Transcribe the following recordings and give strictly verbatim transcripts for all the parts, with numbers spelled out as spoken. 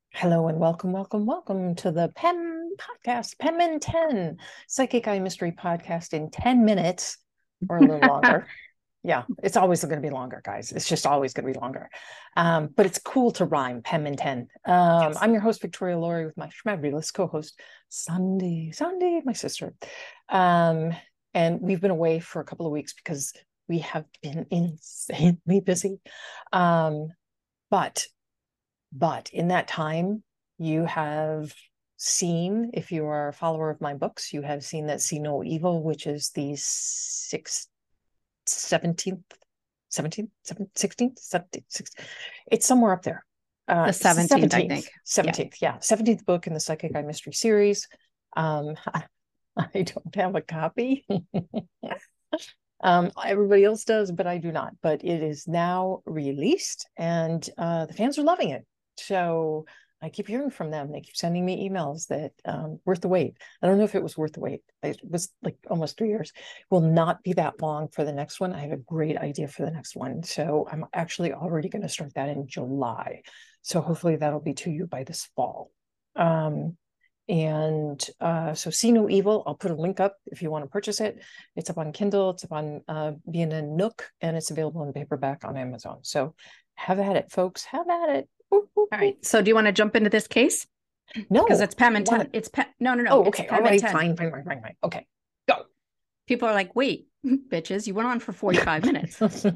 Hello and welcome, welcome, welcome to the P E M podcast, P E M in ten, Psychic Eye Mystery Podcast in ten minutes or a little longer. Yeah, it's always going to be longer, guys. It's just always going to be longer. Um, but it's cool to rhyme, P E M in ten. Um, Yes. I'm your host, Victoria Laurie, with my fabulous co-host, Sandy, Sandy, my sister. Um, and we've been away for a couple of weeks because we have been insanely busy. Um, but But in that time, you have seen, if you are a follower of my books, you have seen that See No Evil, which is the sixth, seventeenth, seventeenth, sixteenth, seventeenth, sixteenth. It's somewhere up there. Uh, The seventeenth, I think. seventeenth, yeah. yeah, seventeenth book in the Psychic Eye Mystery series. Um, I, I don't have a copy. Um, everybody else does, but I do not. But it is now released, and uh, the fans are loving it. So I keep hearing from them. They keep sending me emails that um, worth the wait. I don't know if it was worth the wait. It was like almost three years. It will not be that long for the next one. I have a great idea for the next one. So I'm actually already going to start that in July. So hopefully that'll be to you by this fall. Um, and uh, so See No Evil, I'll put a link up if you want to purchase it. It's up on Kindle, it's up on uh, B N N Nook, and it's available in paperback on Amazon. So have at it, folks. Have at it. Ooh, ooh, All right. So do you want to jump into this case? No, because it's P E M in wanna... ten. It's P- no, no, no. Oh, it's okay. P E M All right. in ten. Fine, fine, fine, fine, fine. Okay, go. People are like, wait, bitches, you went on for forty-five minutes. All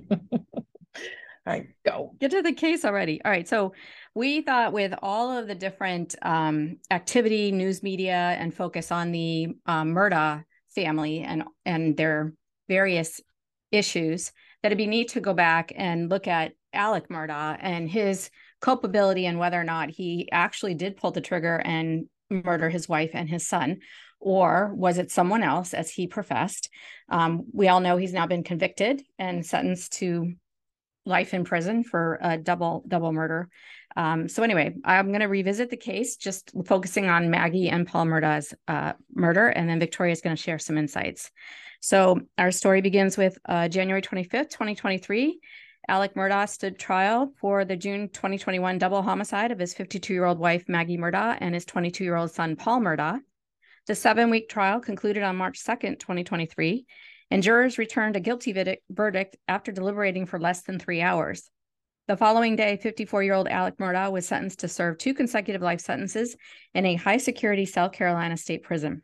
right, go. Get to the case already. All right. So we thought with all of the different um, activity, news media, and focus on the um, Murdaugh family and, and their various issues, that it'd be neat to go back and look at Alec Murdaugh and his culpability and whether or not he actually did pull the trigger and murder his wife and his son, or was it someone else, as he professed. Um, we all know he's now been convicted and sentenced to life in prison for a double double murder. Um, so anyway, I'm going to revisit the case, just focusing on Maggie and Paul Murdaugh's uh, murder, and then Victoria is going to share some insights. So our story begins with uh, January twenty-fifth, twenty twenty-three. Alec Murdaugh stood trial for the June twenty twenty-one double homicide of his fifty-two-year-old wife, Maggie Murdaugh, and his twenty-two-year-old son, Paul Murdaugh. The seven-week trial concluded on March second, twenty twenty-three, and jurors returned a guilty verdict after deliberating for less than three hours. The following day, fifty-four-year-old Alec Murdaugh was sentenced to serve two consecutive life sentences in a high-security South Carolina state prison.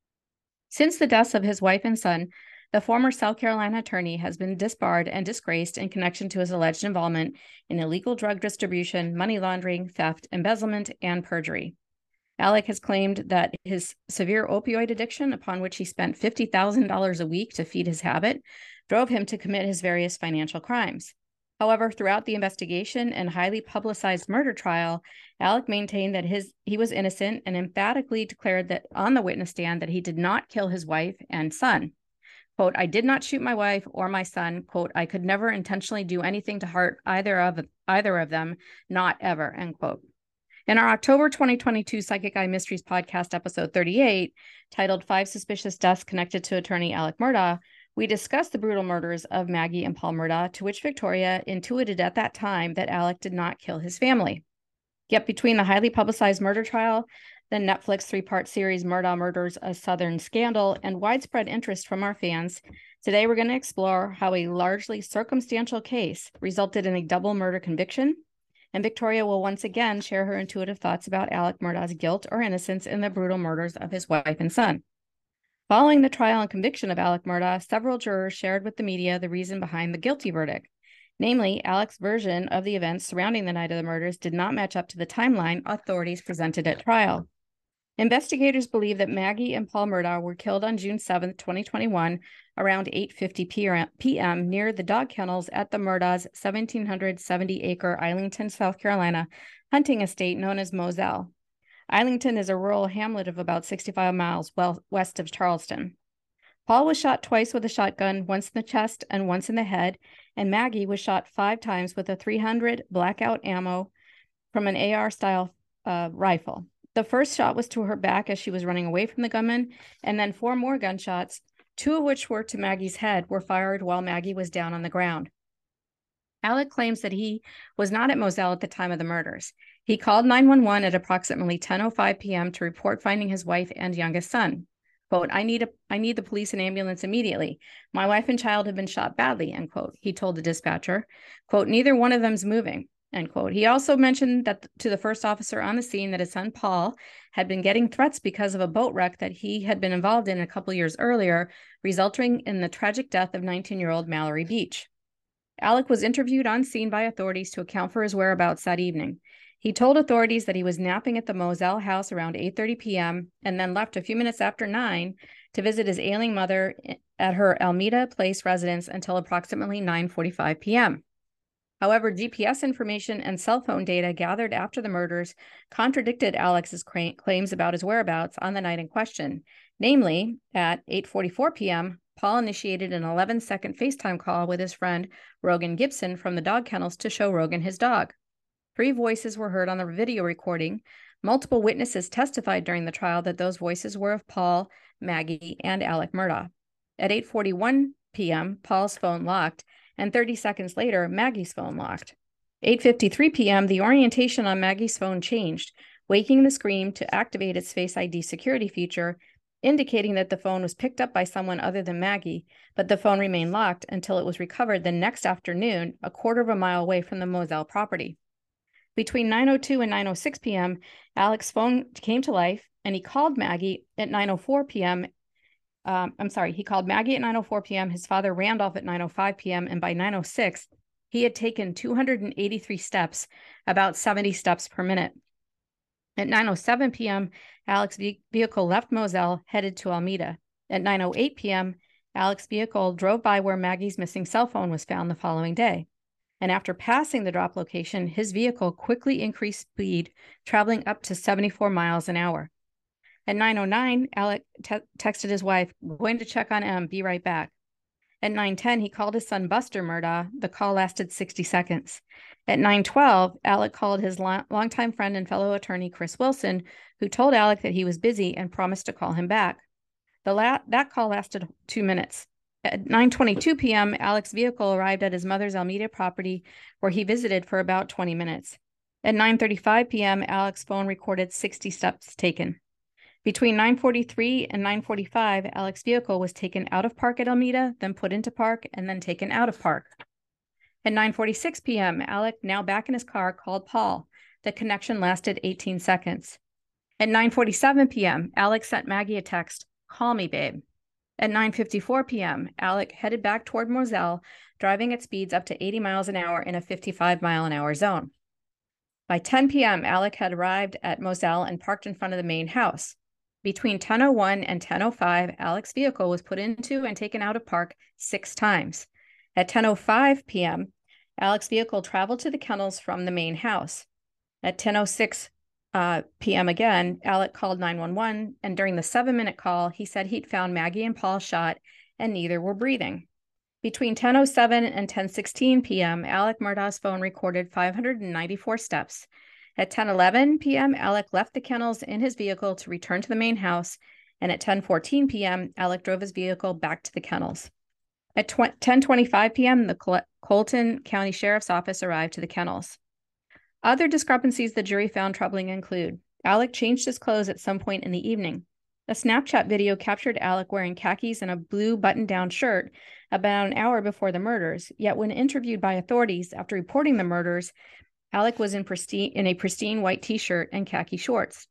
Since the deaths of his wife and son, the former South Carolina attorney has been disbarred and disgraced in connection to his alleged involvement in illegal drug distribution, money laundering, theft, embezzlement, and perjury. Alec has claimed that his severe opioid addiction, upon which he spent fifty thousand dollars a week to feed his habit, drove him to commit his various financial crimes. However, throughout the investigation and highly publicized murder trial, Alec maintained that his he was innocent and emphatically declared that on the witness stand that he did not kill his wife and son. Quote, I did not shoot my wife or my son. Quote, I could never intentionally do anything to hurt either of either of them, not ever, end quote. In our October twenty twenty-two Psychic Eye Mysteries podcast, episode thirty-eight, titled Five Suspicious Deaths Connected to Attorney Alec Murdaugh, we discussed the brutal murders of Maggie and Paul Murdaugh, to which Victoria intuited at that time that Alec did not kill his family. Yet between the highly publicized murder trial, the Netflix three-part series Murdaugh Murders: A Southern Scandal, and widespread interest from our fans, today we're going to explore how a largely circumstantial case resulted in a double murder conviction, and Victoria will once again share her intuitive thoughts about Alec Murdaugh's guilt or innocence in the brutal murders of his wife and son. Following the trial and conviction of Alec Murdaugh, several jurors shared with the media the reason behind the guilty verdict. Namely, Alec's version of the events surrounding the night of the murders did not match up to the timeline authorities presented at trial. Investigators believe that Maggie and Paul Murdaugh were killed on June seventh, twenty twenty-one, around eight fifty p m near the dog kennels at the Murdaugh's one thousand seven hundred seventy acre Islington, South Carolina, hunting estate known as Moselle. Islington is a rural hamlet of about sixty-five miles well west of Charleston. Paul was shot twice with a shotgun, once in the chest and once in the head, and Maggie was shot five times with a three hundred blackout ammo from an A R-style uh, rifle. The first shot was to her back as she was running away from the gunman, and then four more gunshots, two of which were to Maggie's head, were fired while Maggie was down on the ground. Alec claims that he was not at Moselle at the time of the murders. He called nine one one at approximately ten oh five p.m. to report finding his wife and youngest son. Quote, I need a, I need the police and ambulance immediately. My wife and child have been shot badly, end quote, he told the dispatcher. Quote, neither one of them's moving, end quote. He also mentioned that to the first officer on the scene that his son, Paul, had been getting threats because of a boat wreck that he had been involved in a couple years earlier, resulting in the tragic death of nineteen-year-old Mallory Beach. Alec was interviewed on scene by authorities to account for his whereabouts that evening. He told authorities that he was napping at the Moselle house around eight thirty p.m. and then left a few minutes after nine to visit his ailing mother at her Almeda Place residence until approximately nine forty-five p.m. However, G P S information and cell phone data gathered after the murders contradicted Alec's claims about his whereabouts on the night in question. Namely, at eight forty-four p.m., Paul initiated an eleven-second FaceTime call with his friend Rogan Gibson from the dog kennels to show Rogan his dog. Three voices were heard on the video recording. Multiple witnesses testified during the trial that those voices were of Paul, Maggie, and Alec Murdaugh. At eight forty-one p.m., Paul's phone locked, and thirty seconds later, Maggie's phone locked. eight fifty-three p.m., the orientation on Maggie's phone changed, waking the screen to activate its Face I D security feature, indicating that the phone was picked up by someone other than Maggie, but the phone remained locked until it was recovered the next afternoon, a quarter of a mile away from the Moselle property. Between nine oh two and nine oh six p.m., Alec's phone came to life, and he called Maggie at nine oh four p.m. Um, I'm sorry, he called Maggie at nine oh four p.m., his father Randolph at nine oh five p.m., and by nine oh six, he had taken two hundred eighty-three steps, about seventy steps per minute. At nine oh seven p.m., Alec's vehicle left Moselle, headed to Almeda. At nine oh eight p.m., Alec's vehicle drove by where Maggie's missing cell phone was found the following day. And after passing the drop location, his vehicle quickly increased speed, traveling up to seventy-four miles an hour. At nine oh nine, Alec te- texted his wife, going to check on M, be right back. At nine ten, he called his son Buster Murdaugh. The call lasted sixty seconds. At nine twelve, Alec called his long- longtime friend and fellow attorney, Chris Wilson, who told Alec that he was busy and promised to call him back. The la- that call lasted two minutes. At nine twenty-two p.m., Alec's vehicle arrived at his mother's Almeda property, where he visited for about twenty minutes. At nine thirty-five p.m., Alec's phone recorded sixty steps taken. Between nine forty-three and nine forty-five, Alec's vehicle was taken out of park at Almeda, then put into park, and then taken out of park. At nine forty-six p.m., Alec, now back in his car, called Paul. The connection lasted eighteen seconds. At nine forty-seven p.m., Alec sent Maggie a text, call me, babe. At nine fifty-four p.m., Alec headed back toward Moselle, driving at speeds up to eighty miles an hour in a fifty-five mile an hour zone. By ten p.m., Alec had arrived at Moselle and parked in front of the main house. Between ten oh one and ten oh five, Alec's vehicle was put into and taken out of park six times. At ten oh five p.m., Alec's vehicle traveled to the kennels from the main house. At ten oh six Uh, p m again, Alec called nine one one, and during the seven-minute call, he said he'd found Maggie and Paul shot, and neither were breathing. Between ten oh seven and ten sixteen p.m., Alec Murdaugh's phone recorded five hundred ninety-four steps. At ten eleven p.m., Alec left the kennels in his vehicle to return to the main house, and at ten fourteen p.m., Alec drove his vehicle back to the kennels. At ten twenty-five p.m., the Col- Colton County Sheriff's Office arrived to the kennels. Other discrepancies the jury found troubling include Alec changed his clothes at some point in the evening. A Snapchat video captured Alec wearing khakis and a blue button-down shirt about an hour before the murders, yet when interviewed by authorities after reporting the murders, Alec was in, pristine, in a pristine white t-shirt and khaki shorts.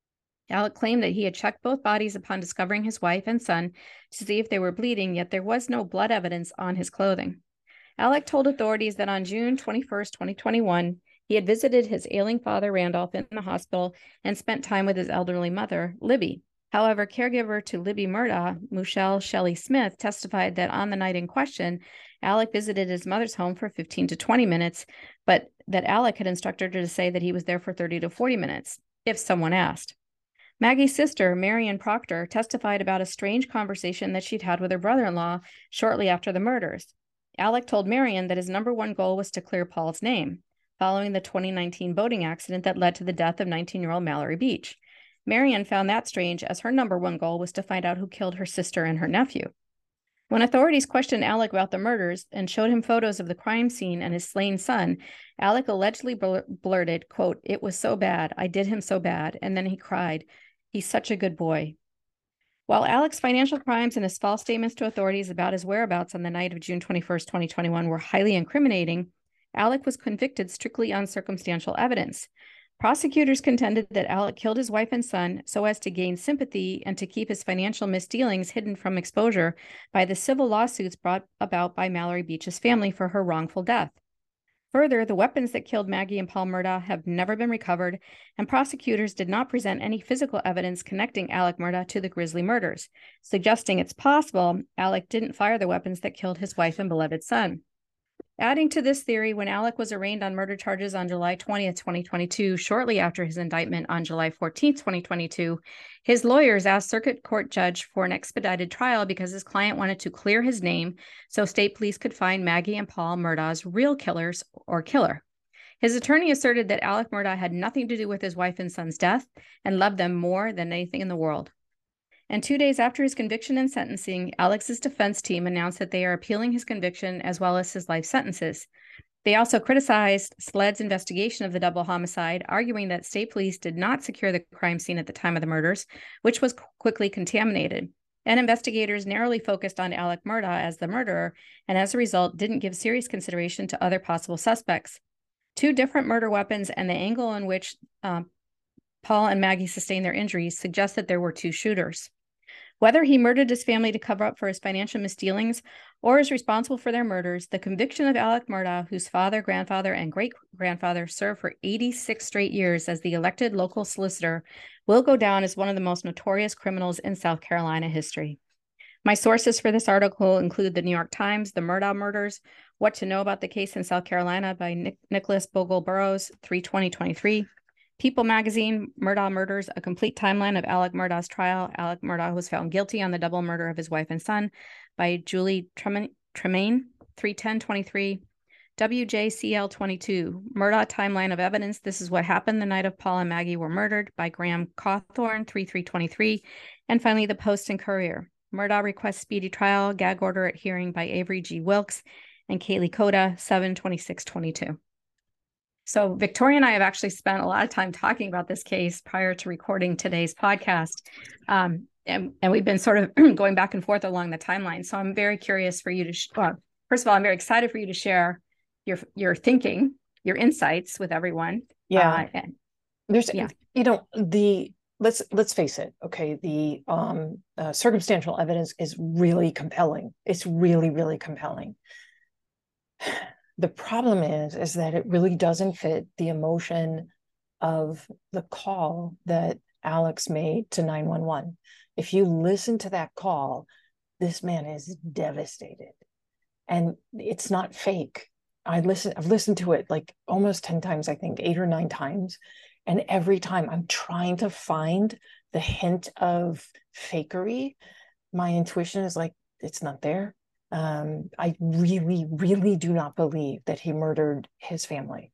Alec claimed that he had checked both bodies upon discovering his wife and son to see if they were bleeding, yet there was no blood evidence on his clothing. Alec told authorities that on June twenty-first, twenty twenty-one, he had visited his ailing father, Randolph, in the hospital and spent time with his elderly mother, Libby. However, caregiver to Libby Murdaugh, Michelle Shelley Smith, testified that on the night in question, Alec visited his mother's home for fifteen to twenty minutes, but that Alec had instructed her to say that he was there for thirty to forty minutes, if someone asked. Maggie's sister, Marion Proctor, testified about a strange conversation that she'd had with her brother-in-law shortly after the murders. Alec told Marion that his number one goal was to clear Paul's name, following the twenty nineteen boating accident that led to the death of nineteen-year-old Mallory Beach. Marion found that strange, as her number one goal was to find out who killed her sister and her nephew. When authorities questioned Alec about the murders and showed him photos of the crime scene and his slain son, Alec allegedly blur- blurted, quote, "It was so bad. I did him so bad." And then he cried, "He's such a good boy." While Alec's financial crimes and his false statements to authorities about his whereabouts on the night of June twenty-first, twenty twenty-one were highly incriminating, Alec was convicted strictly on circumstantial evidence. Prosecutors contended that Alec killed his wife and son so as to gain sympathy and to keep his financial misdealings hidden from exposure by the civil lawsuits brought about by Mallory Beach's family for her wrongful death. Further, the weapons that killed Maggie and Paul Murdaugh have never been recovered, and prosecutors did not present any physical evidence connecting Alec Murdaugh to the grisly murders, suggesting it's possible Alec didn't fire the weapons that killed his wife and beloved son. Adding to this theory, when Alec was arraigned on murder charges on July twentieth, twenty twenty-two, shortly after his indictment on July fourteenth, twenty twenty-two, his lawyers asked Circuit Court Judge for an expedited trial because his client wanted to clear his name so state police could find Maggie and Paul Murdaugh's real killers or killer. His attorney asserted that Alec Murdaugh had nothing to do with his wife and son's death and loved them more than anything in the world. And two days after his conviction and sentencing, Alec's defense team announced that they are appealing his conviction as well as his life sentences. They also criticized SLED's investigation of the double homicide, arguing that state police did not secure the crime scene at the time of the murders, which was quickly contaminated. And investigators narrowly focused on Alec Murdaugh as the murderer, and as a result, didn't give serious consideration to other possible suspects. Two different murder weapons and the angle in which um, Paul and Maggie sustained their injuries suggest that there were two shooters. Whether he murdered his family to cover up for his financial misdealings or is responsible for their murders, the conviction of Alec Murdaugh, whose father, grandfather, and great-grandfather served for eighty-six straight years as the elected local solicitor, will go down as one of the most notorious criminals in South Carolina history. My sources for this article include the New York Times, The Murdaugh Murders, What to Know About the Case in South Carolina by Nick Nicholas Bogle Burrows, three twenty twenty-three. People Magazine, Murdaugh Murders, A Complete Timeline of Alec Murdaugh's Trial. Alec Murdaugh was found guilty on the double murder of his wife and son by Julie Tremaine, three ten twenty-three. W J C L twenty-two, Murdaugh Timeline of Evidence. This is What Happened the Night of Paul and Maggie Were Murdered by Graham Cawthorn, three three twenty-three. And finally, The Post and Courier, Murdaugh Requests Speedy Trial, Gag Order at Hearing by Avery G. Wilkes and Kaylee Coda, seven twenty-six twenty-two. So Victoria and I have actually spent a lot of time talking about this case prior to recording today's podcast. Um, and, and we've been sort of going back and forth along the timeline. So I'm very curious for you to, sh- well, first of all, I'm very excited for you to share your your thinking, your insights with everyone. Yeah. Uh, and, There's, yeah. you know, the, let's, let's face it. Okay. The um, uh, circumstantial evidence is really compelling. It's really, really compelling. The problem is, is that it really doesn't fit the emotion of the call that Alex made to nine one one. If you listen to that call, this man is devastated. And it's not fake. I listen, I've listened to it like almost ten times, I think, eight or nine times. And every time I'm trying to find the hint of fakery, my intuition is like, it's not there. Um, I really, really do not believe that he murdered his family.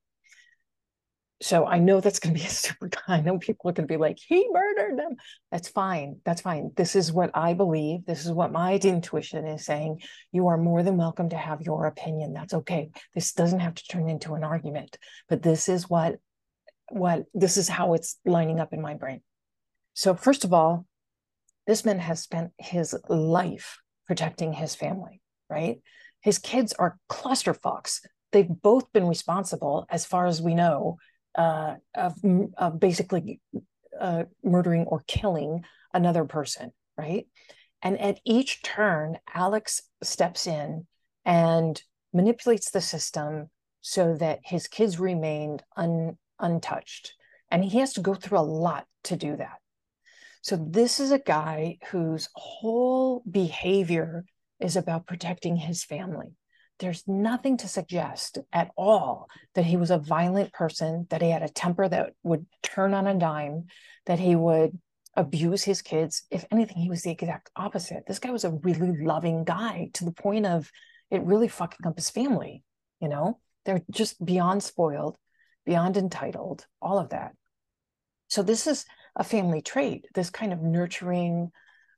So I know that's going to be a super, I know people are going to be like, he murdered them. That's fine. That's fine. This is what I believe. This is what my intuition is saying. You are more than welcome to have your opinion. That's okay. This doesn't have to turn into an argument, but this is what, what, this is how it's lining up in my brain. So first of all, this man has spent his life protecting his family, right? His kids are clusterfucks. They've both been responsible, as far as we know, uh, of, of basically uh, murdering or killing another person, right? And at each turn, Alex steps in and manipulates the system so that his kids remained un, untouched. And he has to go through a lot to do that. So this is a guy whose whole behavior is about protecting his family. There's nothing to suggest at all that he was a violent person, that he had a temper that would turn on a dime, that he would abuse his kids. If anything, he was the exact opposite. This guy was a really loving guy, to the point of it really fucking up his family. You know, they're just beyond spoiled, beyond entitled, all of that. So this is a family trait, this kind of nurturing,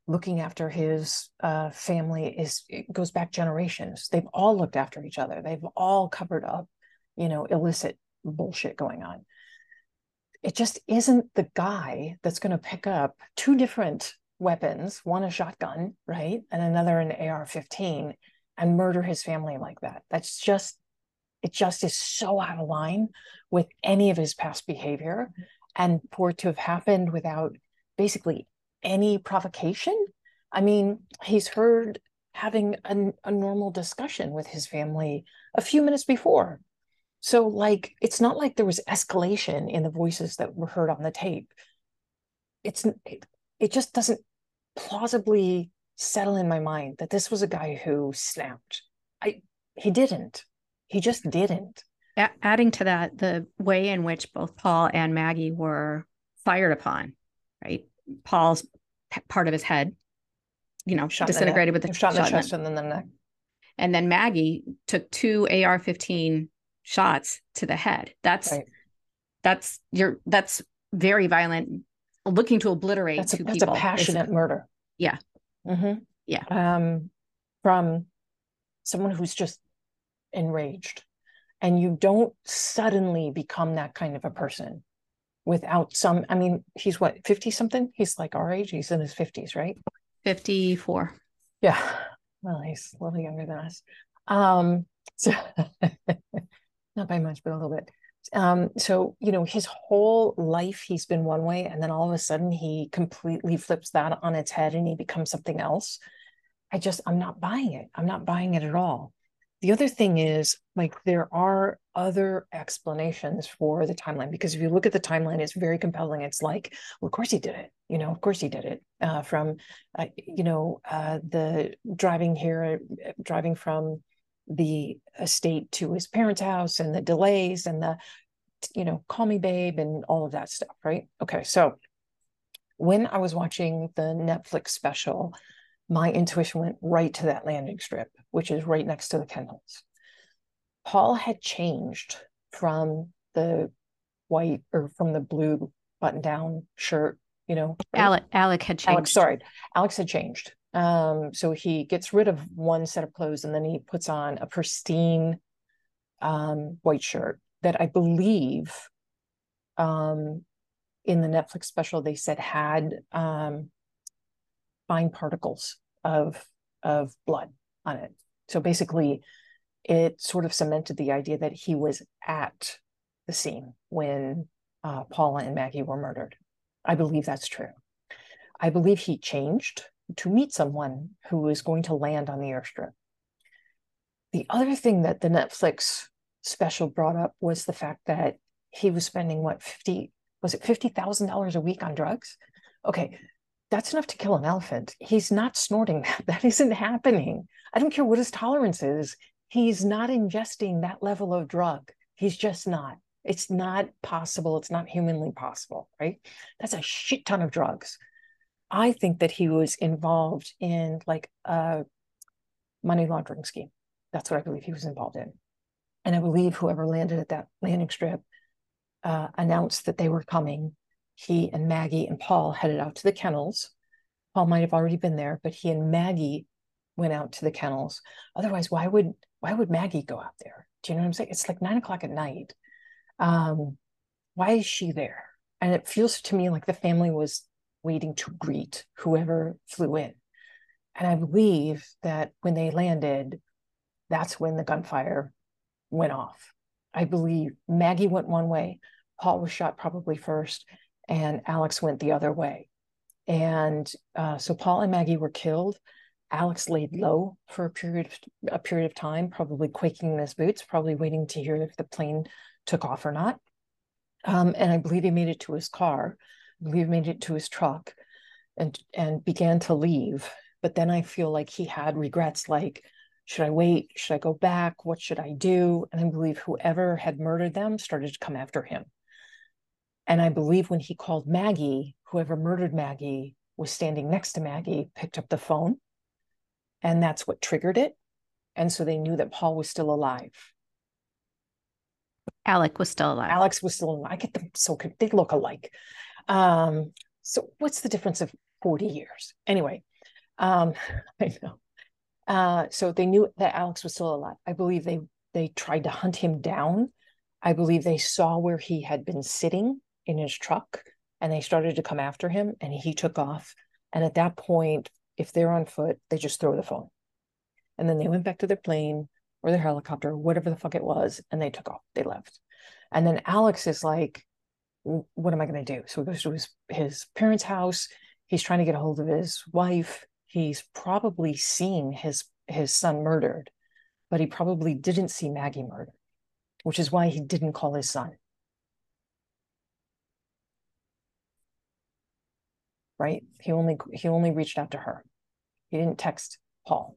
looking after his uh, family is, it goes back generations. They've all looked after each other. They've all covered up, you know, illicit bullshit going on. It just isn't the guy that's going to pick up two different weapons, one a shotgun, right, and another an A R fifteen, and murder his family like that. That's just, it just is so out of line with any of his past behavior. And for it to have happened without basically any provocation. I mean, he's heard having a, a normal discussion with his family a few minutes before. So, like, it's not like there was escalation in the voices that were heard on the tape. It's it, it just doesn't plausibly settle in my mind that this was a guy who snapped. I he didn't. He just didn't. A- adding to that, the way in which both Paul and Maggie were fired upon, right? Paul's part of his head, you know, shot disintegrated with the shot in the shot chest in the, and then the neck. And then Maggie took two A R fifteen shots to the head. That's right. that's you're that's very violent, looking to obliterate that's a, two that's people. That's a passionate basically. murder. Yeah. Mm-hmm. Yeah. Um, from someone who's just enraged. And you don't suddenly become that kind of a person without some, I mean, he's what, fifty something? He's like our age. He's in his fifties, right? fifty-four. Yeah. Well, he's a little younger than us. Um, so not by much, but a little bit. Um, so, you know, his whole life, he's been one way, and then all of a sudden he completely flips that on its head and he becomes something else. I just, I'm not buying it. I'm not buying it at all. The other thing is, like, there are other explanations for the timeline, because if you look at the timeline, it's very compelling. It's like, well, of course he did it. You know, of course he did it. Uh, from, uh, you know, uh, the driving here, driving from the estate to his parents' house, and the delays, and the, you know, call me babe, and all of that stuff, right? Okay, so when I was watching the Netflix special, my intuition went right to that landing strip, which is right next to the kennels. Paul had changed from the white, or from the blue button-down shirt, you know. Right? Alec, Alec had changed. Alex, sorry, Alex had changed. Um, so he gets rid of one set of clothes, and then he puts on a pristine um, white shirt that I believe um, in the Netflix special they said had um, fine particles of of blood on it. So basically, it sort of cemented the idea that he was at the scene when uh, Paula and Maggie were murdered. I believe that's true. I believe he changed to meet someone who was going to land on the airstrip. The other thing that the Netflix special brought up was the fact that he was spending, what, fifty, was it fifty thousand dollars a week on drugs? Okay, that's enough to kill an elephant. He's not snorting that. That isn't happening. I don't care what his tolerance is. He's not ingesting that level of drug. He's just not. It's not possible. It's not humanly possible, right? That's a shit ton of drugs. I think that he was involved in like a money laundering scheme. That's what I believe he was involved in. And I believe whoever landed at that landing strip uh, announced that they were coming. He and Maggie and Paul headed out to the kennels. Paul might have already been there, but he and Maggie went out to the kennels. Otherwise, why would why would Maggie go out there? Do you know what I'm saying? It's like nine o'clock at night. Um, why is she there? And it feels to me like the family was waiting to greet whoever flew in. And I believe that when they landed, that's when the gunfire went off. I believe Maggie went one way, Paul was shot probably first, and Alex went the other way. And uh, so Paul and Maggie were killed. Alex laid low for a period of, a period of time, probably quaking in his boots, probably waiting to hear if the plane took off or not. Um, and I believe he made it to his car. I believe he made it to his truck and, and began to leave. But then I feel like he had regrets, like, should I wait? Should I go back? What should I do? And I believe whoever had murdered them started to come after him. And I believe when he called Maggie, whoever murdered Maggie was standing next to Maggie, picked up the phone, and that's what triggered it. And so they knew that Paul was still alive. Alec was still alive. Alex was still alive. I get them so good. They look alike. Um, so what's the difference of forty years? Anyway, Um, I know. Uh, so they knew that Alex was still alive. I believe they they tried to hunt him down. I believe they saw where he had been sitting in his truck, and they started to come after him, and he took off. And at that point, if they're on foot, they just throw the phone. And then they went back to their plane or their helicopter, whatever the fuck it was, and they took off. They left. And then Alex is like, what am I going to do? So he goes to his, his parents' house. He's trying to get a hold of his wife. He's probably seen his, his son murdered, but he probably didn't see Maggie murdered, which is why he didn't call his son. Right? He only, he only reached out to her. He didn't text Paul.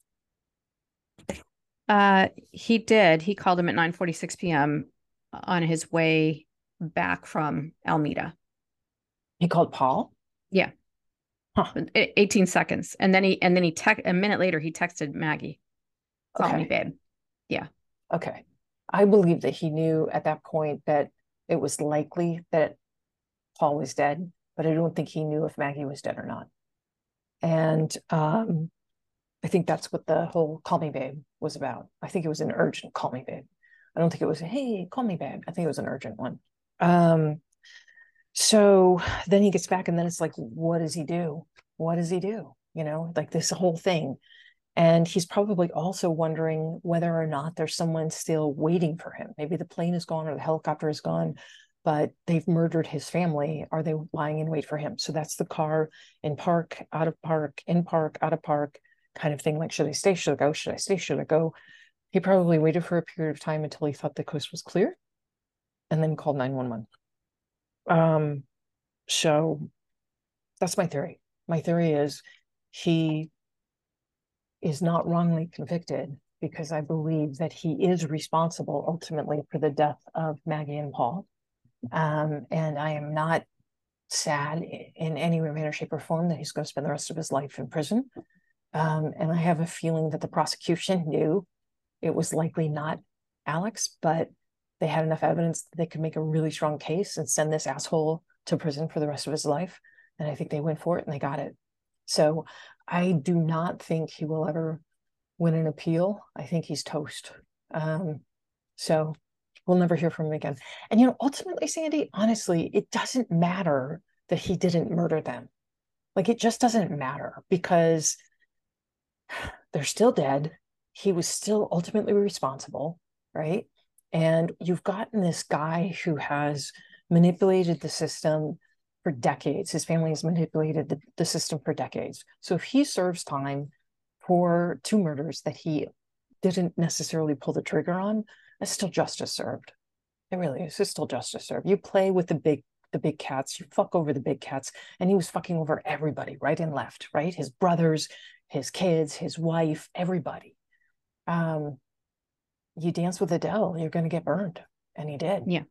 Uh, he did. He called him at nine forty-six p.m. on his way back from Alameda. He called Paul? Yeah. Huh. eighteen seconds. And then he, and then he text a minute later, he texted Maggie. Call okay. me, babe. Yeah. Okay. I believe that he knew at that point that it was likely that Paul was dead, but I don't think he knew if Maggie was dead or not. And um, I think that's what the whole call me babe was about. I think it was an urgent call me babe. I don't think it was, hey, call me babe. I think it was an urgent one. Um, so then he gets back, and then it's like, what does he do? What does he do? You know, like this whole thing. And he's probably also wondering whether or not there's someone still waiting for him. Maybe the plane is gone or the helicopter is gone, but they've murdered his family. Are they lying in wait for him? So that's the car in park, out of park, in park, out of park kind of thing. Like, should I stay? Should I go? Should I stay? Should I go? He probably waited for a period of time until he thought the coast was clear and then called nine one one. Um, so that's my theory. My theory is he is not wrongly convicted, because I believe that he is responsible ultimately for the death of Maggie and Paul. Um, and I am not sad in any way, manner, shape, or form that he's going to spend the rest of his life in prison. Um, and I have a feeling that the prosecution knew it was likely not Alex, but they had enough evidence that they could make a really strong case and send this asshole to prison for the rest of his life. And I think they went for it and they got it. So I do not think he will ever win an appeal. I think he's toast. Um, so we'll never hear from him again. And, you know, ultimately, Sandy, honestly, it doesn't matter that he didn't murder them. Like, it just doesn't matter, because they're still dead. He was still ultimately responsible, right? And you've gotten this guy who has manipulated the system for decades. His family has manipulated the, the system for decades. So if he serves time for two murders that he didn't necessarily pull the trigger on, it's still justice served. It really is. It's still justice served. You play with the big the big cats, you fuck over the big cats, and he was fucking over everybody, right and left, right? His brothers, his kids, his wife, everybody. Um, you dance with the devil, you're going to get burned. And he did. Yeah.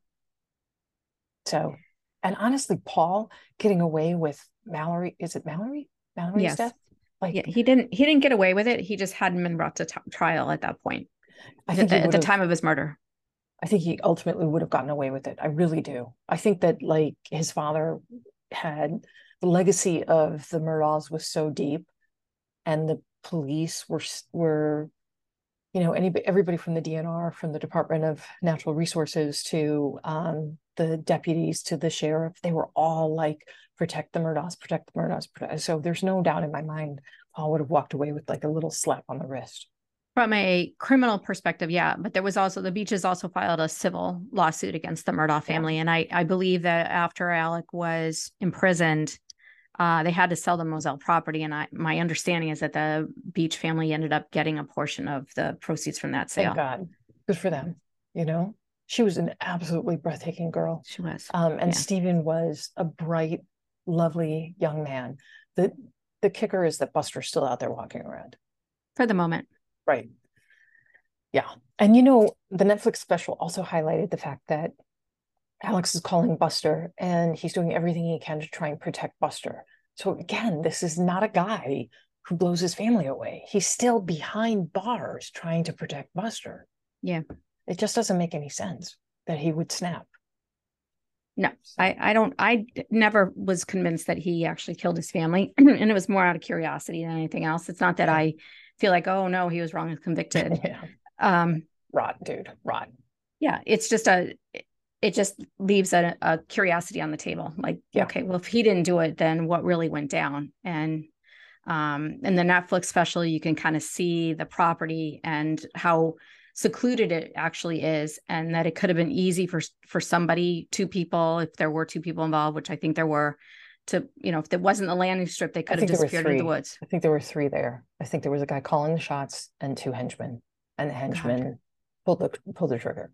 So, and honestly, Paul getting away with Mallory, is it Mallory? Mallory's yes. death? Like, yeah, he didn't, he didn't get away with it. He just hadn't been brought to t- trial at that point. I think at the time of his murder. I think he ultimately would have gotten away with it. I really do. I think that, like, his father had, the legacy of the Murdaughs was so deep, and the police were, were, you know, any, everybody from the D N R, from the Department of Natural Resources to um, the deputies to the sheriff, they were all like, protect the Murdaughs, protect the Murdaughs. Protect. So there's no doubt in my mind, Paul would have walked away with like a little slap on the wrist. From a criminal perspective, yeah, but there was also, the Beaches also filed a civil lawsuit against the Murdaugh family. Yeah. And I, I believe that after Alec was imprisoned, uh, they had to sell the Moselle property. And I, my understanding is that the Beach family ended up getting a portion of the proceeds from that sale. Thank God. Good for them. You know, she was an absolutely breathtaking girl. She was. Um, and yeah. Stephen was a bright, lovely young man. The, the kicker is that Buster's still out there walking around. For the moment. Right. Yeah. And, you know, the Netflix special also highlighted the fact that Alex is calling Buster and he's doing everything he can to try and protect Buster. So again, this is not a guy who blows his family away. He's still behind bars trying to protect Buster. Yeah. It just doesn't make any sense that he would snap. No, So, I, I don't, I never was convinced that he actually killed his family. And it was more out of curiosity than anything else. It's not that yeah. I feel like, oh no, he was wrongly convicted. Yeah. Um, Rot, dude, rot. yeah, it's just a, it just leaves a, a curiosity on the table. Like, Yeah. okay, well, if he didn't do it, then what really went down? And um, in the Netflix special, you can kind of see the property and how secluded it actually is, and that it could have been easy for for somebody, two people, if there were two people involved, which I think there were, to, you know, if there wasn't the landing strip, they I could have think there were disappeared into the three. woods. I think there were three there. I think there was a guy calling the shots and two henchmen, and the God, henchmen pulled the pulled the trigger.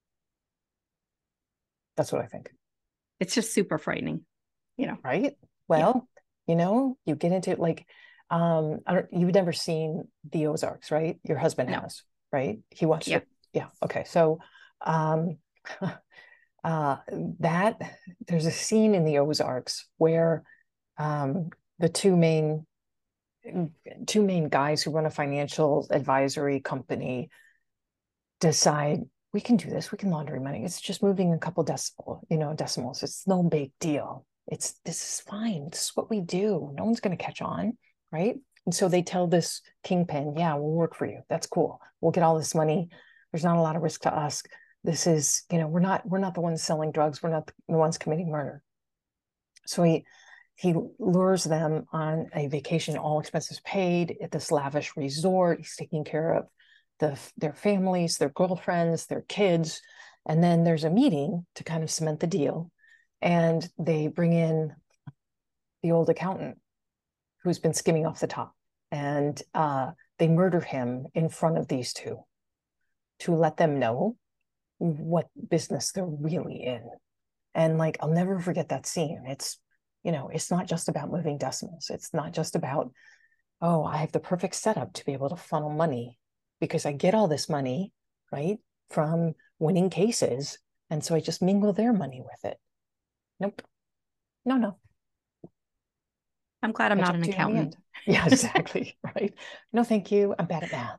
That's what I think. it's just super frightening, you know. Right? Yeah. Well, you know, you get into like, um, I don't, you've never seen the Ozarks, right? Your husband No. has, right? He watched Yeah. it. Yeah. Okay. So, um, uh, that there's a scene in the Ozarks where, um, the two main two main guys who run a financial advisory company decide we can do this, we can launder money. It's just moving a couple decimal, you know, decimals. It's no big deal. It's this is fine. This is what we do. No one's going to catch on, right? And so they tell this kingpin, yeah, we'll work for you. That's cool. We'll get all this money. There's not a lot of risk to us. This is, you know, we're not we're not the ones selling drugs. We're not the ones committing murder. So he he lures them on a vacation, all expenses paid, at this lavish resort. He's taking care of the, their families, their girlfriends, their kids. And then there's a meeting to kind of cement the deal. And they bring in the old accountant who's been skimming off the top. And uh, they murder him in front of these two to let them know what business they're really in. And like, I'll never forget that scene. It's, you know, it's not just about moving decimals. It's not just about, oh, I have the perfect setup to be able to funnel money because I get all this money, right, from winning cases. And so I just mingle their money with it. Nope. No, no. I'm glad I'm Catch not up an to you in the accountant. end. Yeah, exactly. Right. No, thank you. I'm bad at math.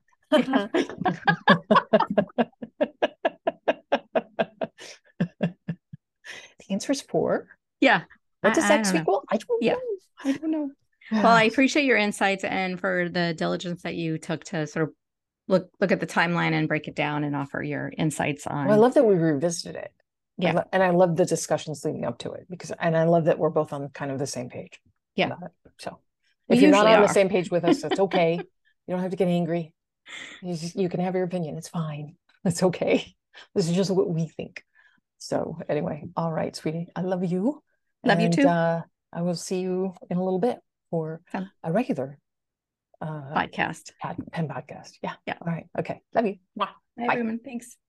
The answer is four. Yeah. What does I, I X don't know. equal? I don't Yeah. know. I don't know. Well, I appreciate your insights and for the diligence that you took to sort of look look at the timeline and break it down and offer your insights on. Well, I love that we revisited it. Yeah. I lo- and I love the discussions leading up to it because, and I love that we're both on kind of the same page. Yeah. About it. So We if you're not usually on the are. same page with us, it's okay. You don't have to get angry. You, just, you can have your opinion. It's fine. It's okay. This is just what we think. So anyway, all right, sweetie. I love you. Love you and, too. Uh, I will see you in a little bit for Fun. a regular uh, Podcast. pen podcast. Yeah. Yeah. All right. Okay. Love you. Mwah. Bye, Bye. everyone. Thanks.